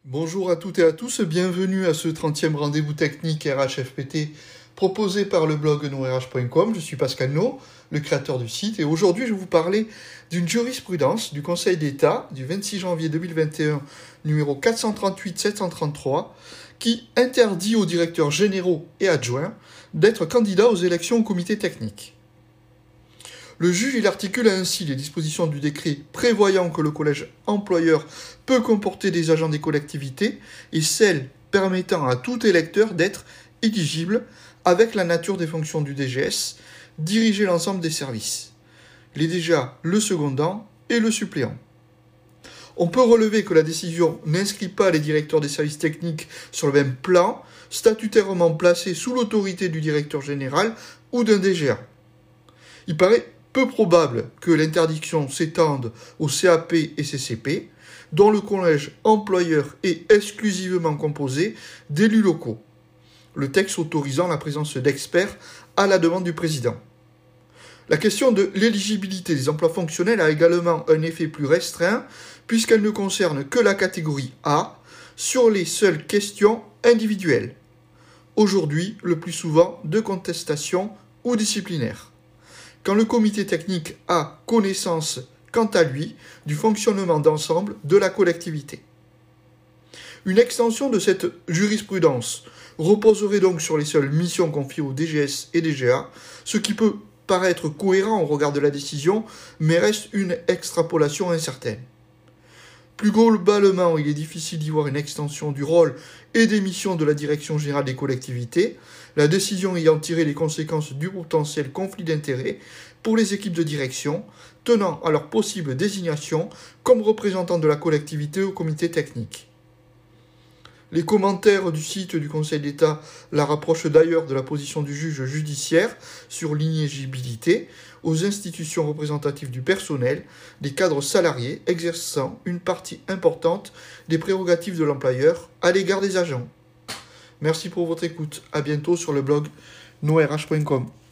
Bonjour à toutes et à tous, bienvenue à ce 30e rendez-vous technique RH-FPT proposé par le blog nourrh.com. Je suis Pascal No, le créateur du site, et aujourd'hui je vais vous parler d'une jurisprudence du Conseil d'État du 26 janvier 2021, numéro 438-733, qui interdit aux directeurs généraux et adjoints d'être candidats aux élections au comité technique. Le juge il articule ainsi les dispositions du décret prévoyant que le collège employeur peut comporter des agents des collectivités et celles permettant à tout électeur d'être éligible avec la nature des fonctions du DGS, diriger l'ensemble des services, les DGA, le secondant et le suppléant. On peut relever que la décision n'inscrit pas les directeurs des services techniques sur le même plan, statutairement placés sous l'autorité du directeur général ou d'un DGA. Il paraît peu probable que l'interdiction s'étende aux CAP et CCP, dont le collège employeur est exclusivement composé d'élus locaux, le texte autorisant la présence d'experts à la demande du président. La question de l'éligibilité des emplois fonctionnels a également un effet plus restreint, puisqu'elle ne concerne que la catégorie A sur les seules questions individuelles, aujourd'hui le plus souvent de contestation ou disciplinaire. Quand le comité technique a connaissance, quant à lui, du fonctionnement d'ensemble de la collectivité. Une extension de cette jurisprudence reposerait donc sur les seules missions confiées aux DGS et DGA, ce qui peut paraître cohérent au regard de la décision, mais reste une extrapolation incertaine. Plus globalement, il est difficile d'y voir une extension du rôle et des missions de la Direction générale des collectivités, la décision ayant tiré les conséquences du potentiel conflit d'intérêts pour les équipes de direction, tenant à leur possible désignation comme représentants de la collectivité au comité technique. Les commentaires du site du Conseil d'État la rapprochent d'ailleurs de la position du juge judiciaire sur l'inéligibilité aux institutions représentatives du personnel, des cadres salariés exerçant une partie importante des prérogatives de l'employeur à l'égard des agents. Merci pour votre écoute. À bientôt sur le blog nourrh.com.